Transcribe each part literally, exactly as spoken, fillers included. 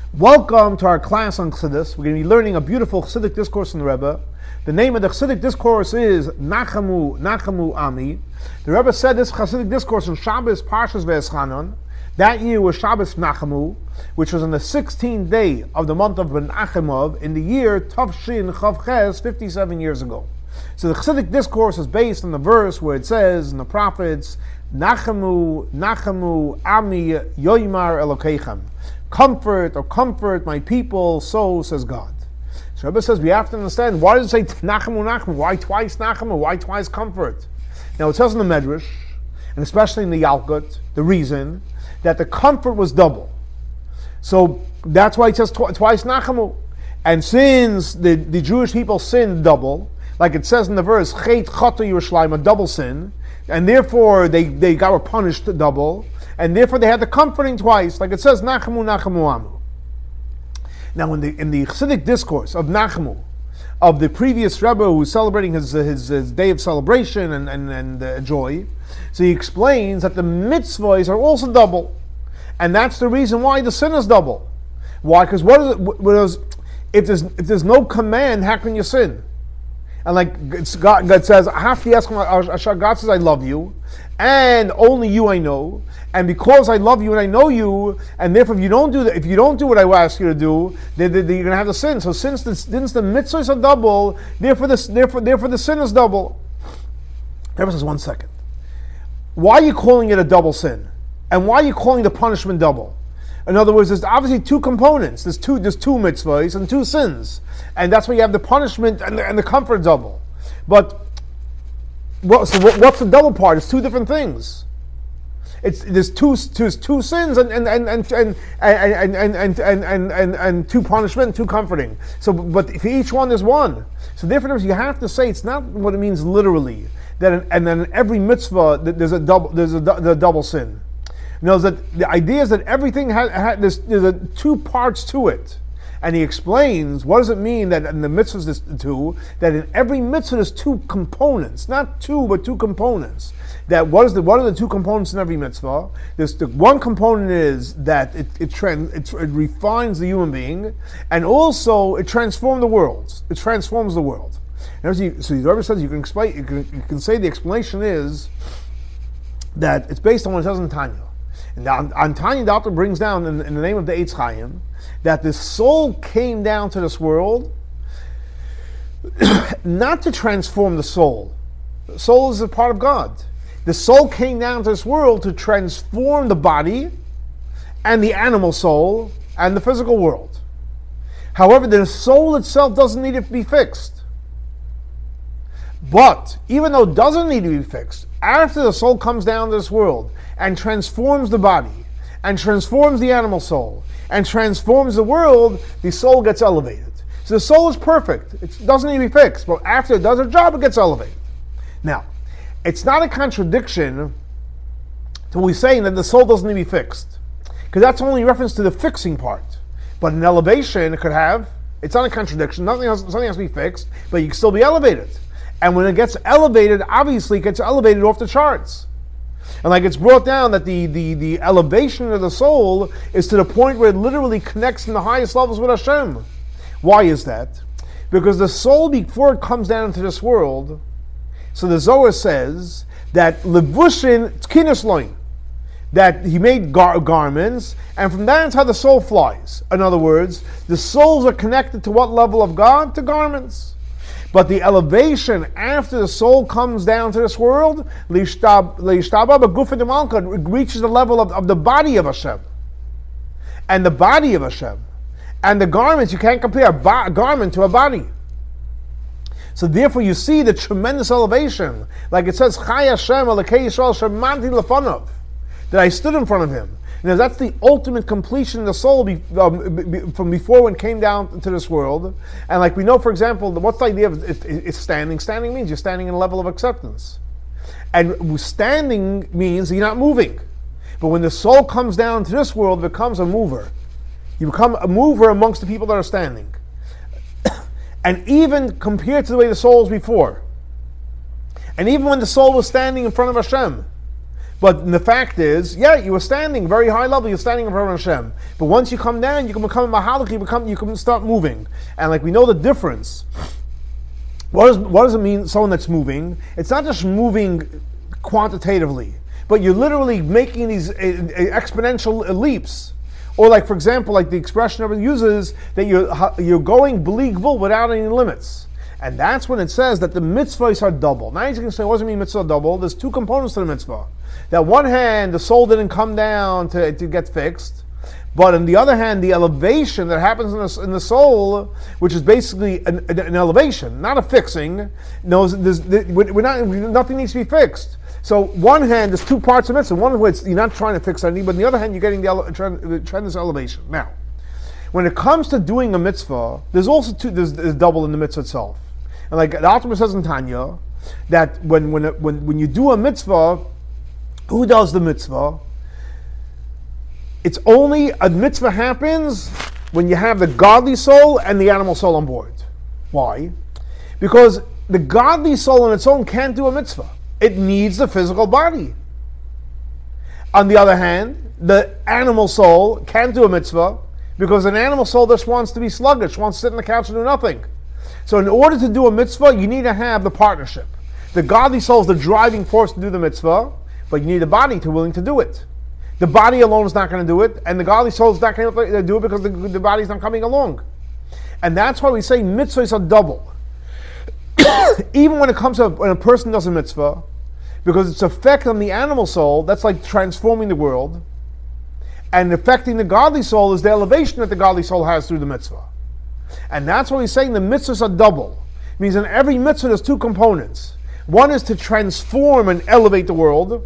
Welcome to our class on Chassidus. We're going to be learning a beautiful Chassidic discourse from the Rebbe. The name of the Chassidic discourse is Nachamu, Nachamu Ami. The Rebbe said this Chassidic discourse in Shabbos Parshas Ve'eschanan. That year was Shabbos Nachamu, which was on the sixteenth day of the month of Ben Achimov in the year Tavshin Chav Ches, fifty-seven years ago. So the Chassidic discourse is based on the verse where it says in the prophets, Nachamu, Nachamu Ami Yoimar Elokeichem. Comfort or comfort my people, so says God. So Rebbe says we have to understand, why does it say Nachamu, Nachamu? Why twice Nachamu? Why twice comfort? Now it says in the Medrash, and especially in the Yalkut, the reason that the comfort was double. So that's why it says tw- twice Nachamu. And since the, the Jewish people sinned double, like it says in the verse, Chet Chata Yerushalayim, a double sin, and therefore they, they got punished double, and therefore they had the comforting twice, like it says, Nachamu, Nachamu Amu. Now in the in the Chassidic discourse of Nachamu, of the previous Rebbe who was celebrating his his, his day of celebration and, and, and uh, joy, so he explains that the mitzvahs are also double. And that's the reason why the sin is double. Why? Because what is it, what is, if there's if there's no command, how can you sin? And like it's God, God says, I have to ask him, God says, I love you, and only you I know, and because I love you and I know you, and therefore if you don't do that, if you don't do what I ask you to do, then, then you're going to have the sin. So since the, since the mitzvahs are double, therefore the, therefore, therefore the sin is double. Everyone says, one second. Why are you calling it a double sin? And why are you calling the punishment double? In other words, there's obviously two components. There's two, there's two mitzvahs and two sins. And that's why you have the punishment and the, and the comfort double. But what, so what, what's the double part? It's two different things. It's there's two there's two sins and and and and and and and and, and, and, and, and two punishment and two comforting. So, but for each one there's one. So therefore, you have to say it's not what it means literally. That and then in every mitzvah there's a double there's a, the double sin. You know, that the idea is that everything has, has there's, there's a, two parts to it. And he explains, what does it mean that in the mitzvahs there's two, that in every mitzvah there's two components, not two, but two components. That what is the what are the two components in every mitzvah? There's the one component is that it it, trans, it it refines the human being, and also it transforms the world. It transforms the world. And as you, so the Rebbe says you can explain, you can, you can say the explanation is that it's based on what it says in Tanya. And on, on Tanya, the author brings down in, in the name of the Eitz Chaim that the soul came down to this world not to transform the soul. The soul is a part of God. The soul came down to this world to transform the body and the animal soul and the physical world. However, the soul itself doesn't need to be fixed. But even though it doesn't need to be fixed, after the soul comes down to this world and transforms the body and transforms the animal soul and transforms the world, the soul gets elevated. So the soul is perfect. It doesn't need to be fixed, but after it does its job, it gets elevated. Now, it's not a contradiction to we saying that the soul doesn't need to be fixed, because that's only reference to the fixing part. But an elevation, it could have, it's not a contradiction, nothing else, something has to be fixed, but you can still be elevated. And when it gets elevated, obviously it gets elevated off the charts. And like it's brought down that the, the, the elevation of the soul is to the point where it literally connects in the highest levels with Hashem. Why is that? Because the soul, before it comes down into this world, so the Zohar says that levushin tkinas loin, that he made gar- garments, and from that is how the soul flies. In other words, the souls are connected to what level of God? To garments. But the elevation after the soul comes down to this world, reaches the level of, of the body of Hashem. And the body of Hashem. And the garments, you can't compare a ba- garment to a body. So therefore you see the tremendous elevation. Like it says, Chai Hashem Elokei Yisrael Shemanti Lefanov, that I stood in front of him. Now that's the ultimate completion of the soul be, um, be, from before when it came down to this world. And like we know, for example, what's the idea of it, it, it's standing? Standing means you're standing in a level of acceptance. And standing means you're not moving. But when the soul comes down to this world, it becomes a mover. You become a mover amongst the people that are standing. And even compared to the way the soul was before, and even when the soul was standing in front of Hashem, But the fact is, yeah, you were standing very high level. You're standing in front of Hashem. But once you come down, you can become a mahalach. You become, you can start moving. And like we know the difference. What does what does it mean? Someone that's moving. It's not just moving quantitatively, but you're literally making these uh, exponential leaps. Or like, for example, like the expression everyone uses that you're you're going bli gvul without any limits. And that's when it says that the mitzvahs are double. Now you're going to say, what does it mean mitzvah double? There's two components to the mitzvah. That one hand, the soul didn't come down to, to get fixed. But on the other hand, the elevation that happens in the, in the soul, which is basically an, an elevation, not a fixing, knows there's, we're not, nothing needs to be fixed. So one hand, there's two parts of mitzvah. One way, you're not trying to fix anything, but on the other hand, you're getting the, ele- the tremendous elevation. Now, when it comes to doing a mitzvah, there's also two, there's, there's double in the mitzvah itself. And like the Alter says in Tanya, that when when when when you do a mitzvah, who does the mitzvah? It's only a mitzvah happens when you have the godly soul and the animal soul on board. Why? Because the godly soul on its own can't do a mitzvah. It needs the physical body. On the other hand, the animal soul can't do a mitzvah because an animal soul just wants to be sluggish, wants to sit on the couch and do nothing. So in order to do a mitzvah, you need to have the partnership. The godly soul is the driving force to do the mitzvah, but you need a body to be willing to do it. The body alone is not going to do it, and the godly soul is not going to do it because the, the body is not coming along. And that's why we say mitzvahs are double. Even when it comes to when a person does a mitzvah, because its effect on the animal soul, that's like transforming the world, and affecting the godly soul is the elevation that the godly soul has through the mitzvah. And that's why he's saying the mitzvahs are double. It means in every mitzvah there's two components. One is to transform and elevate the world.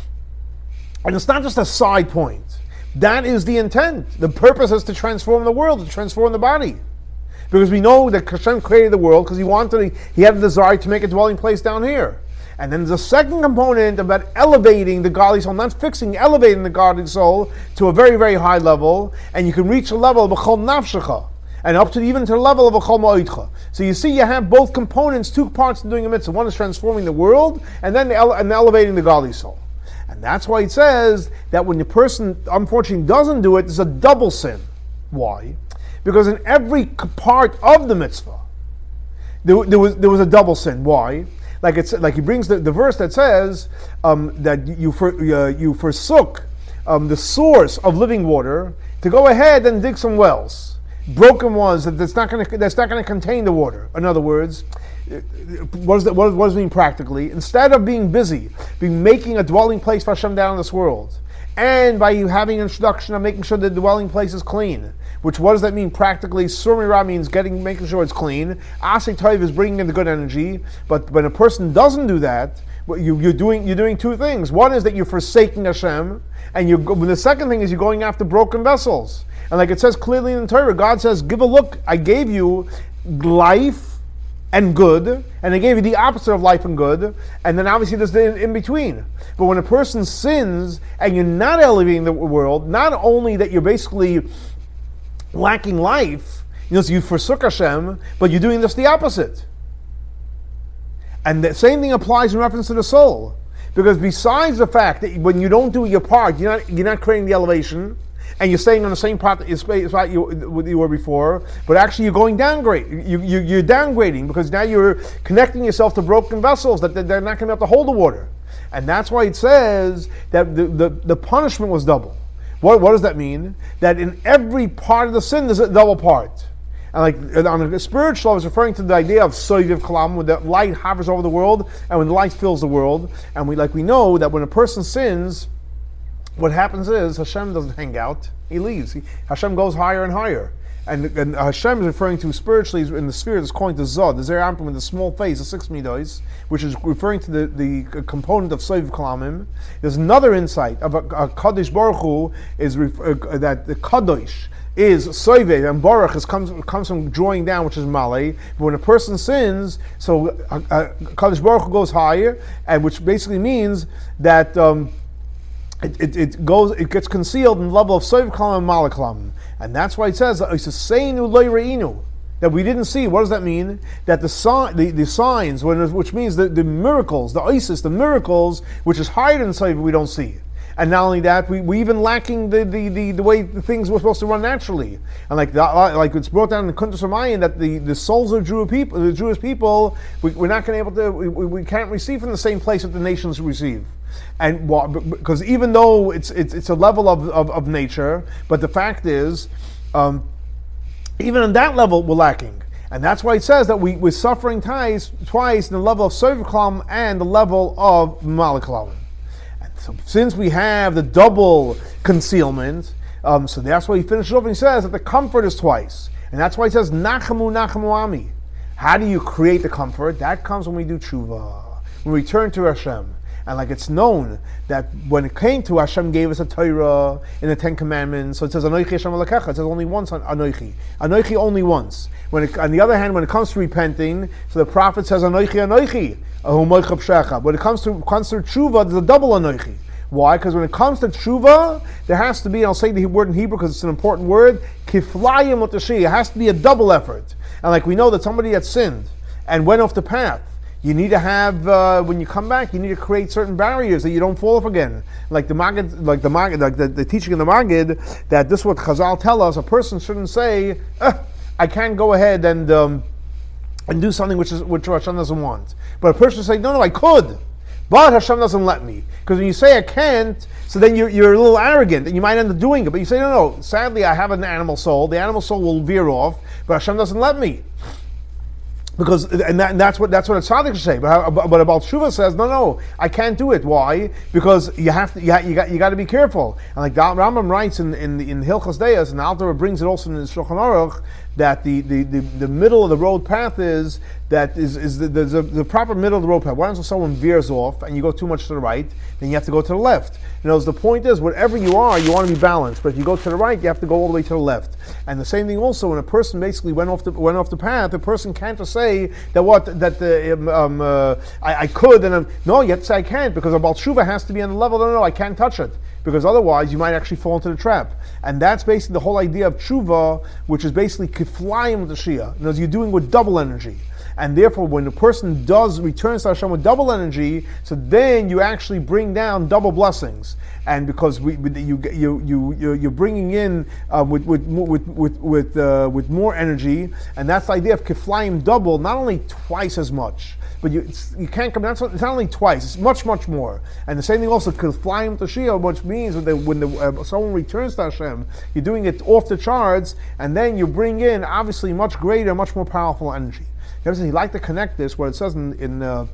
And it's not just a side point. That is the intent. The purpose is to transform the world, to transform the body. Because we know that Hashem created the world because he wanted, he had a desire to make a dwelling place down here. And then there's a second component about elevating the godly soul, not fixing, elevating the godly soul to a very, very high level. And you can reach a level of B'chol Nafshecha. And up to even to the level of a Chol Ma'odcha. So you see, you have both components, two parts of doing a mitzvah. One is transforming the world, and then ele- and elevating the godly soul. And that's why it says that when the person, unfortunately, doesn't do it, it's a double sin. Why? Because in every part of the mitzvah, there, there was there was a double sin. Why? Like it's like he brings the, the verse that says um, that you for, uh, you forsook um, the source of living water to go ahead and dig some wells. Broken ones that that's not going to that's not going to contain the water. In other words, what does that what, what does it mean practically? Instead of being busy, being making a dwelling place for Hashem down in this world, and by you having an introduction of making sure the dwelling place is clean. Which what does that mean practically? Surmira means getting making sure it's clean. Asay Tov is bringing in the good energy. But when a person doesn't do that, you, you're doing you're doing two things. One is that you're forsaking Hashem, and you the second thing is you're going after broken vessels. And like it says clearly in the Torah, God says, give a look, I gave you life and good, and I gave you the opposite of life and good, and then obviously there's the in, in between. But when a person sins, and you're not elevating the world, not only that you're basically lacking life, you know, so you forsook Hashem, but you're doing just the opposite. And the same thing applies in reference to the soul. Because besides the fact that when you don't do your part, you're not, you're not creating the elevation, and you're staying on the same spot that you, you were before, but actually you're going downgrade. You, you, you're downgrading because now you're connecting yourself to broken vessels that they're not going to be able to hold the water. And that's why it says that the, the, the punishment was double. What, what does that mean? That in every part of the sin there's a double part. And like on a spiritual, I was referring to the idea of Soiviv Kalam, when the light hovers over the world and when the light fills the world. And we like we know that when a person sins, what happens is Hashem doesn't hang out; He leaves. He, Hashem goes higher and higher, and, and Hashem is referring to spiritually in the sphere that's calling to Zod, the Zer Ampim with the small face, the six midos, which is referring to the, the component of Soiv Kalamim. There's another insight of a, a Kadosh Baruch Hu is ref, uh, that the Kadosh is Soiv and Baruch is comes comes from drawing down, which is Malay. But when a person sins, so uh, uh, Kadosh Baruch Hu goes higher, and which basically means that. Um, It, it, it goes. It gets concealed in the level of Soiv Kalam and Malaklam, and that's why it says Isaseinu Lo Reinu. that we didn't see. What does that mean? That the sign, the, the signs, which means the, the miracles, the Isis, the miracles, which is higher than Saiva, we don't see. And not only that, we we even lacking the, the, the, the way the things were supposed to run naturally. And like the, like it's brought down in Kuntas Ramayan that the, the souls of Jewish people, the Jewish people, we, we're not going to be able to, we, we can't receive from the same place that the nations receive. And because even though it's it's it's a level of, of, of nature, but the fact is, um, even on that level, we're lacking. And that's why it says that we, we're suffering ties, twice in the level of Sovklam and the level of Malaklam. And so since we have the double concealment, um, so that's why he finishes off and he says that the comfort is twice. And that's why he says, Nachamu, Nachamu Ami. How do you create the comfort? That comes when we do tshuva, when we turn to Hashem. And like it's known that when it came to Hashem gave us a Torah in the Ten Commandments, so it says Anoichi Hashem Elokecha. It says only once on Anoichi. Anoichi only once. When it, on the other hand, when it comes to repenting, so the prophet says Anoichi Anoichi. When it comes to comes to tshuva, there's a double Anoichi. Why? Because when it comes to tshuva, there has to be, and I'll say the word in Hebrew because it's an important word, kiflayim otashi. It has to be a double effort. And like we know that somebody that sinned and went off the path, you need to have, uh, when you come back, you need to create certain barriers that you don't fall off again. Like the Magid, like the Magid, like the, the teaching in the Magid, that this is what Chazal tell us, a person shouldn't say, uh, I can't go ahead and um, and do something which is which Hashem doesn't want. But a person should say, no, no, I could, but Hashem doesn't let me. Because when you say I can't, so then you're, you're a little arrogant, and you might end up doing it. But you say, no, no, sadly I have an animal soul, the animal soul will veer off, but Hashem doesn't let me. Because and, that, and that's what that's what a tzaddik should say. But how, but about Shuvah says no, no, I can't do it. Why? Because you have to. You, ha, you got you got to be careful. And like the Rambam writes in in in Hilchos Deos, and the Alter brings it also in the Shulchan Aruch, that the, the, the, the middle of the road path is that is is the, the, the proper middle of the road path. Why doesn't someone veers off and you go too much to the right, then you have to go to the left. You know, the point is, whatever you are, you want to be balanced. But if you go to the right, you have to go all the way to the left. And the same thing also, when a person basically went off the went off the path, the person can't just say that what that the, um, um, uh, I, I could and I'm, no, you have to say I can't, because a Baal Tshuva has to be on the level. No, no, no, I can't touch it, because otherwise you might actually fall into the trap. And that's basically the whole idea of tshuva, which is basically kiflayim with the Shia. In other words, you're doing with double energy. And therefore, when a person does returns to Hashem with double energy, so then you actually bring down double blessings. And because we, you you you you're bringing in uh, with with with with with, uh, with more energy, and that's the idea of kiflayim double, not only twice as much, but you it's, you can't come. That's not, it's not only twice; it's much much more. And the same thing also kiflayim toshia, which means when, they, when the, uh, someone returns to Hashem, you're doing it off the charts, and then you bring in obviously much greater, much more powerful energy. He like to connect this where it says in in, uh,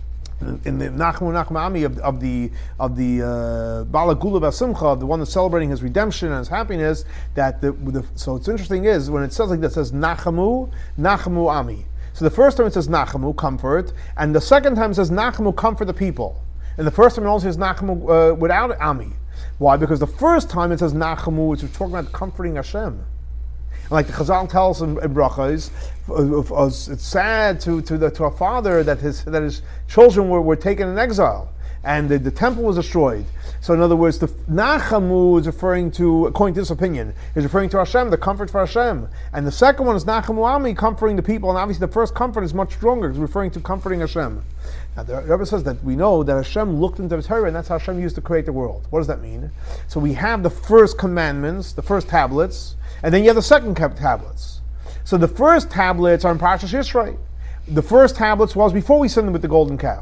in the Nachamu Nachamu Ami of, of the of the uh, Bala Gula Basimcha, the one that's celebrating his redemption and his happiness. That the, the so it's interesting is when it says like that, it says Nachamu Nachamu Ami. So the first time it says Nachamu, comfort, and the second time it says Nachamu, comfort the people. And the first time it also says Nachamu uh, without Ami. Why? Because the first time it says Nachamu, it's talking about comforting Hashem. And like the Chazal tells in, in Brachos, it's sad to to, the, to a father that his that his children were, were taken in exile, and the, the temple was destroyed. So in other words, the Nachamu is referring to, according to this opinion, is referring to Hashem, the comfort for Hashem. And the second one is Nachamu Ami, comforting the people. And obviously the first comfort is much stronger, it's referring to comforting Hashem. Now the Rebbe says that we know that Hashem looked into the Torah, and that's how Hashem used to create the world. What does that mean? So we have the first commandments, the first tablets, and then you have the second tablets. So the first tablets are in Parashas Yisro. The first tablets was before we sinned with the golden calf.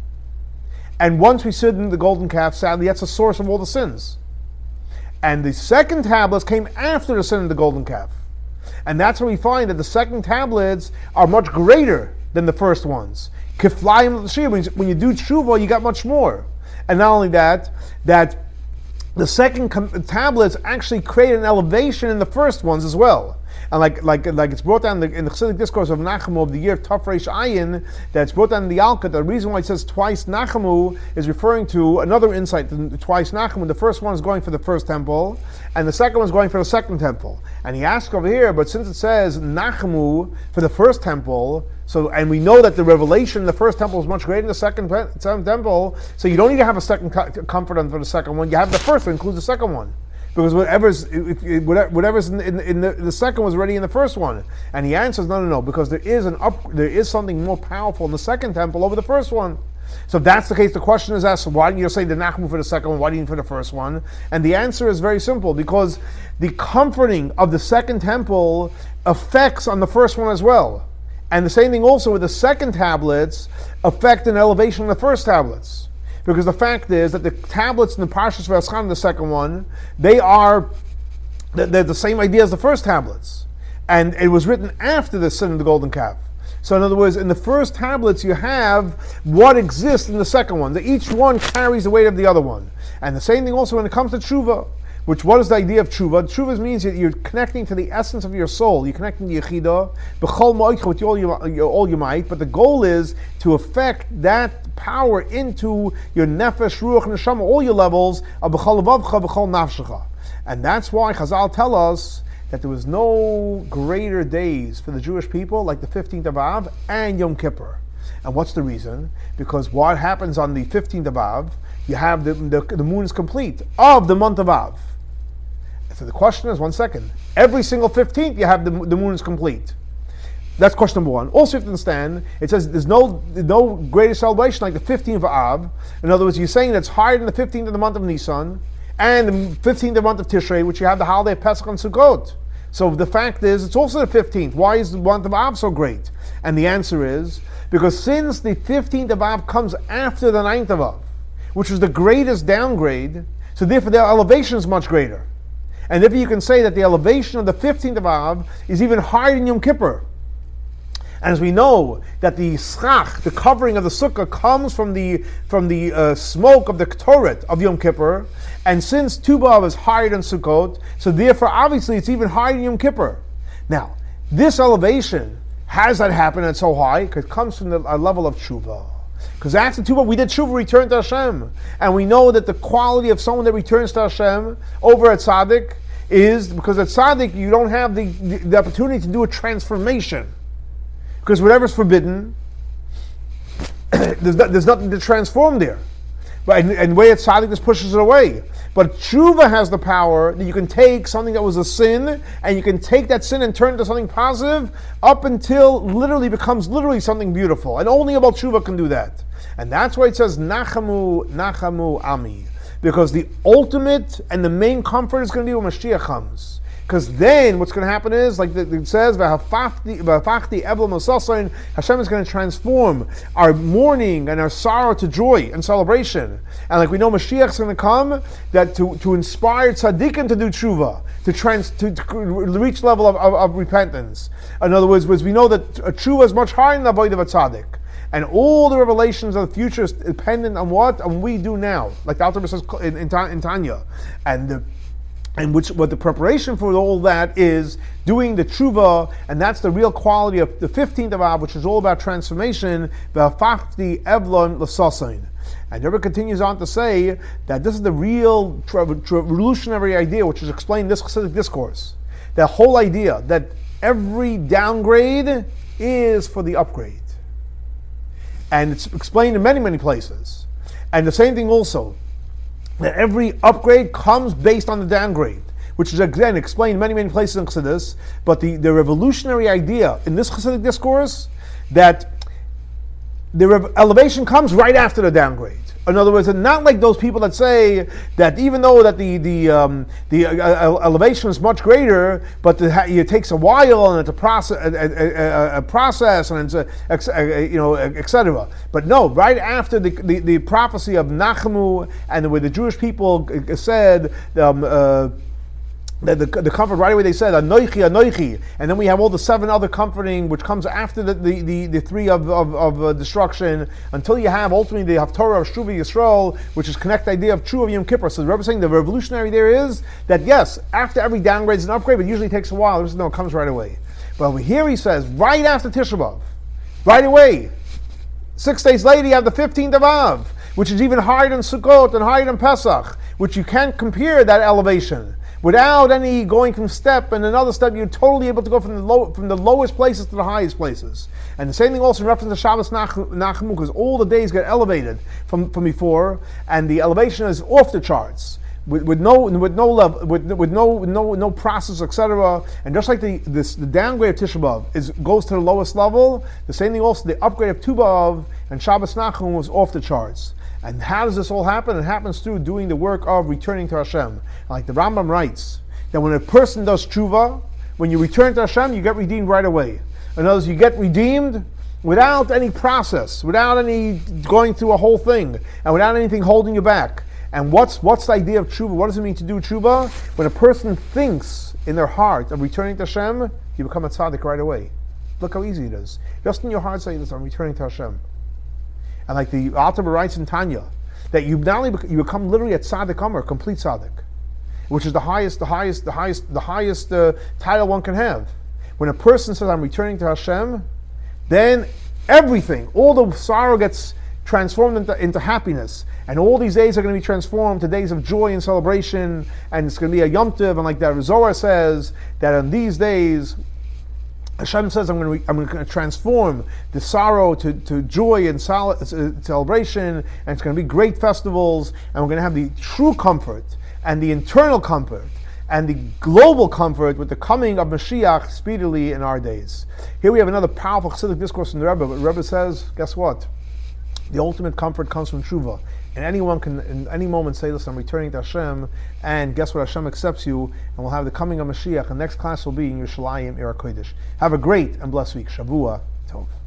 And once we sinned in the golden calf, sadly, that's the source of all the sins. And the second tablets came after the sin of the golden calf. And that's when we find that the second tablets are much greater than the first ones. Kiflayim l'shia, when you do tshuva, you got much more. And not only that, that the second com- tablets actually create an elevation in the first ones as well. And like like like it's brought down in the, in the Chassidic discourse of Nachamu of the year of Taf Reish Ayin, that's brought down in the Alka. The reason why it says twice Nachamu is referring to another insight. Twice Nachamu. The first one is going for the first temple, and the second one is going for the second temple. And he asks over here, but since it says Nachamu for the first temple, so and we know that the revelation in the first temple is much greater than the second temple, so you don't need to have a second comfort for the second one. You have the first one, includes the second one. Because whatever's whatever's in, in, in, the, in the second was already in the first one. And he answers, no, no, no, because there is an up, there is something more powerful in the second temple over the first one. So if that's the case, the question is asked, why didn't you say the Nachmu for the second one, why didn't you for the first one? And the answer is very simple, because the comforting of the second temple affects on the first one as well. And the same thing also with the second tablets affect an elevation on the first tablets. Because the fact is that the tablets in the Parshas V'Eschan, the second one, they are they're the same idea as the first tablets. And it was written after the sin of the golden calf. So in other words, in the first tablets you have what exists in the second one. Each one carries the weight of the other one. And the same thing also when it comes to tshuva. Which, what is the idea of tshuva? Tshuva means that you're connecting to the essence of your soul. You're connecting to Yechidah, b'chol mo'ich with all you, all you might, but the goal is to affect that power into your nefesh, ruach, and neshama, all your levels, of b'chol levavcha, b'chol nafshecha. And that's why Chazal tell us that there was no greater days for the Jewish people like the fifteenth of Av and Yom Kippur. And what's the reason? Because what happens on the fifteenth of Av, you have the, the, the moon is complete of the month of Av. So the question is, one second, every single fifteenth you have the, the moon is complete. That's question number one. Also you have to understand, it says there's no no greater celebration like the fifteenth of Av. In other words, you're saying that's higher than the fifteenth of the month of Nisan and the fifteenth of the month of Tishrei, which you have the holiday of Pesach and Sukkot. So the fact is, it's also the fifteenth. Why is the month of Av so great? And the answer is, because since the fifteenth of Av comes after the ninth of Av, which was the greatest downgrade, so therefore their elevation is much greater. And therefore you can say that the elevation of the fifteenth of Av is even higher than Yom Kippur. And as we know that the schach, the covering of the sukkah, comes from the from the uh, smoke of the Ktoret of Yom Kippur, and since Tu B'Av is higher than Sukkot, so therefore obviously it's even higher than Yom Kippur. Now, this elevation, how does that happen and so high? Because it comes from the a level of tshuva. Because after tshuva, we did tshuva, return to Hashem. And we know that the quality of someone that returns to Hashem over at Tzaddik is, because at Tzaddik you don't have the, the, the opportunity to do a transformation. Because whatever's forbidden, there's, not, there's nothing to transform there. But and, and the way at Tzaddik just pushes it away. But tshuva has the power that you can take something that was a sin, and you can take that sin and turn it into something positive up until literally becomes literally something beautiful. And only about tshuva can do that. And that's why it says, Nachamu, Nachamu Ami. Because the ultimate and the main comfort is going to be when Mashiach comes. Because then what's going to happen is, like it says, Hashem is going to transform our mourning and our sorrow to joy and celebration. And like we know, Mashiach is going to come that to, to inspire tzaddikim to do tshuva, to, trans, to, to reach level of, of, of repentance. In other words, we know that tshuva is much higher than the avodah of a tzaddik. And all the revelations of the future is dependent on what? On what we do now. Like the Alter Rebbe says in, in, in Tanya. And the And which what the preparation for all that is doing the tshuva, and that's the real quality of the fifteenth of Av, which is all about transformation. V'afachti evlon l'sasain. And the Rebbe continues on to say that this is the real tra- tra- revolutionary idea, which is explained in this Chassidic discourse. The whole idea that every downgrade is for the upgrade, and it's explained in many many places. And the same thing also, that every upgrade comes based on the downgrade, which is again explained in many, many places in Chassidus, but the, the revolutionary idea in this Chassidic discourse, that the rev- elevation comes right after the downgrade. In other words, not like those people that say that even though that the the um, the uh, elevation is much greater, but the, it takes a while and it's a process, a, a, a process, and it's a, a, you know, et cetera. But no, right after the, the, the prophecy of Nachamu and the way the Jewish people said. Um, uh, The, the, the comfort right away they said Anoichi, Anoichi, and then we have all the seven other comforting which comes after the the, the, the three of of, of uh, destruction, until you have ultimately the Haftorah of Shuva Yisrael, which is connect the idea of Tshuva of Yom Kippur. So the Rebbe is saying the revolutionary there is that yes, after every downgrade is an upgrade, but it usually takes a while. No, it comes right away. But over here he says right after Tisha B'Av, right away, six days later you have the fifteenth of Av, which is even higher than Sukkot and higher than Pesach, which you can't compare that elevation. Without any going from step and another step, you're totally able to go from the low, from the lowest places to the highest places. And the same thing also in reference to Shabbos Nachamu, because all the days get elevated from, from before, and the elevation is off the charts. with, with no with no level with, with no no no process, et cetera. And just like the this the downgrade of Tisha B'Av is goes to the lowest level, the same thing also the upgrade of Tu B'Av and Shabbos Nachum was off the charts. And how does this all happen? It happens through doing the work of returning to Hashem. Like the Rambam writes, that when a person does tshuva, when you return to Hashem, you get redeemed right away. In other words, you get redeemed without any process, without any going through a whole thing, and without anything holding you back. And what's what's the idea of tshuva? What does it mean to do tshuva? When a person thinks in their heart of returning to Hashem, you become a tzaddik right away. Look how easy it is. Just in your heart say this, I'm returning to Hashem. And like the Alter writes in Tanya, that you not only bec- you become literally a tzaddik Amr, complete tzaddik, which is the highest, the highest, the highest, the highest uh, title one can have. When a person says, "I'm returning to Hashem," then everything, all the sorrow gets transformed into, into happiness, and all these days are going to be transformed to days of joy and celebration, and it's going to be a Yom Tov, and like the Zohar says that on these days, Hashem says, I'm going, to, I'm going to transform the sorrow to, to joy and sol- celebration, and it's going to be great festivals, and we're going to have the true comfort, and the internal comfort, and the global comfort with the coming of Mashiach speedily in our days. Here we have another powerful Chassidic discourse in the Rebbe, but the Rebbe says, guess what? The ultimate comfort comes from Tshuva. And anyone can, in any moment, say, listen, I'm returning to Hashem, and guess what? Hashem accepts you, and we'll have the coming of Mashiach. The next class will be in Yerushalayim, Ira Kodesh. Have a great and blessed week. Shavua Tov.